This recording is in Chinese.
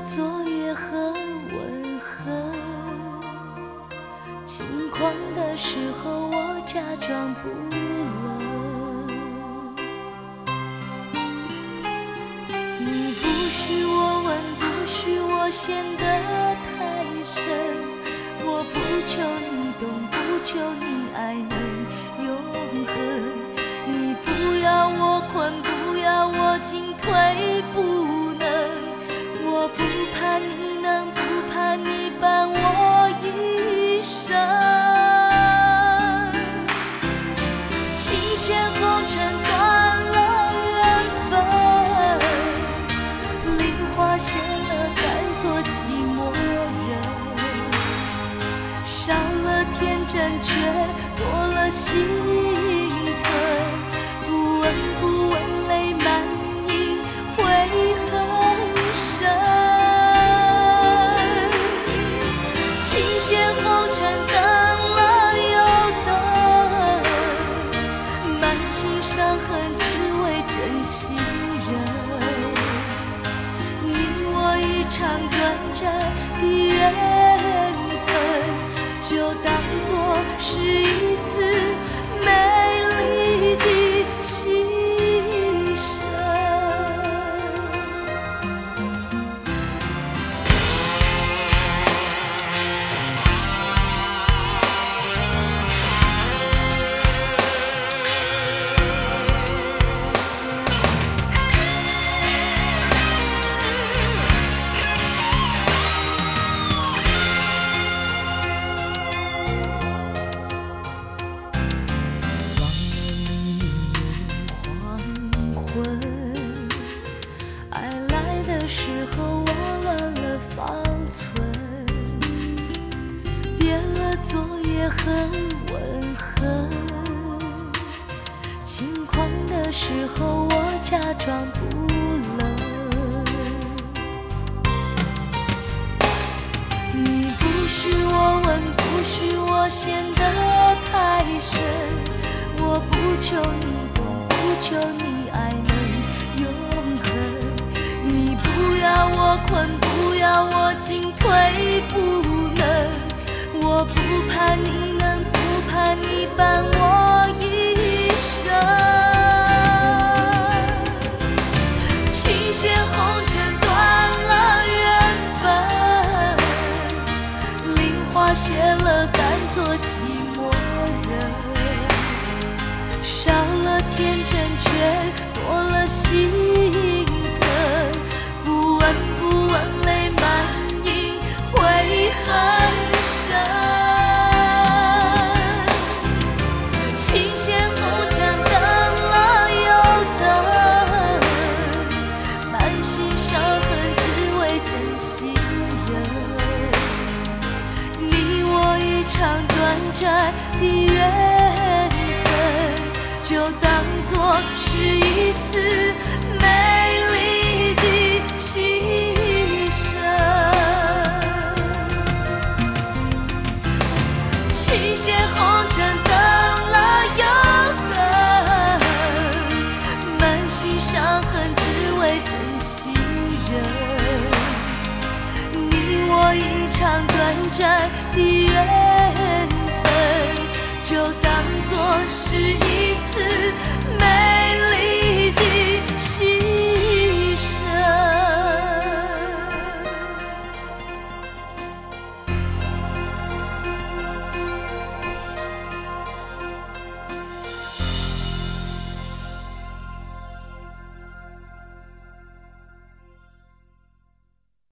昨夜和吻合，轻狂的时候我假装不冷。你不许我问，不许我陷得太深，我不求你懂，不求你爱能永恒。你不要我困，不要我进退不能，我不怕你能，不怕你伴我一生。琴弦红尘断了缘分，梨花谢了甘做寂寞人，少了天真却多了心疼。不问不问泪满盈悔很深，琴弦红尘等了又等，满心伤痕只为真心人。你我一场短暂的缘分，就当作是一次美丽的牺牲。昨夜很温和，轻狂的时候我假装不冷。你不许我问，不许我陷得太深，我不求你懂，不求你爱能永恒。你不要我困，不要我进退不能，我不怕你能，不怕你伴我一生。琴弦红尘断了缘分，梨花谢了甘做寂寞人，少了天真却多了心疼。不问不问泪满盈悔很深，琴弦红尘等了又等，满心伤痕只为真心人。你我一场短暂的缘分，就当作是一次美丽的牺牲。琴弦红尘等了又等，满心伤痕只为真心人。你我一场短暂的缘分，就当作是一次美